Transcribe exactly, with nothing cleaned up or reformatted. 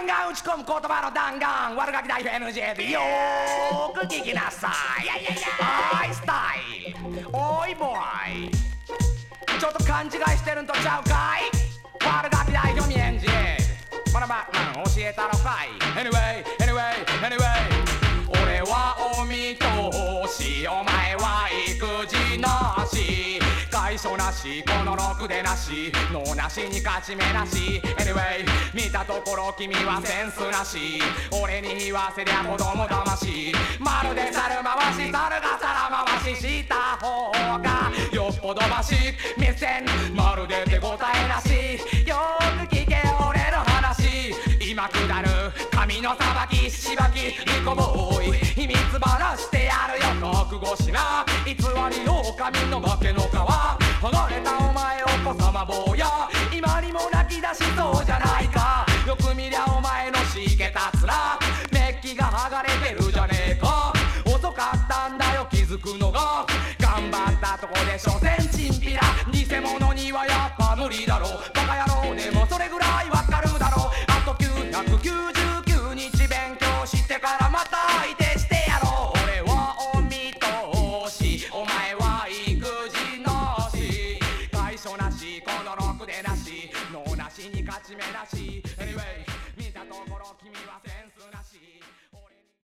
ンガン打ち込む言葉の弾丸悪ガキ代表 エヌジェー でよーく聞きなさい。いやいやいやアイスタイルおいボーイちょっと勘違いしてるんとちゃうかい。悪ガキ代表ミエンジまだまあ教えたろかい。 Anyway anyway anyway 俺はお見通しお前は育児なし会所なしこのろくでなし脳なしに勝ち目なし Anyway 見たところ君はセンスなし俺に言わせりゃ子供騙しまるで猿回し猿が皿回しした方がよっぽどまし目線まるで手応えなしよーく聞け俺の話今下る髪のさばきしばきリコボーイ秘密話してやるよ覚悟しな偽り狼の化けの皮剥がれたお前お子様坊や今にも泣き出しそうじゃないかよく見りゃお前のしげた面メッキが剥がれてるじゃねえか遅かったんだよ気づくのが頑張ったとこで所詮チンピラ偽物にはやっぱ無理だろバカ野郎でもそれぐらいわかるだろあときゅうひゃくきゅうじゅうきゅうにち勉強してからまた相手してやろう俺はお見通しお前は育児なし会所なしこのろくでなし脳なしに勝ち目なし Anyway 見たところ君はセンスなし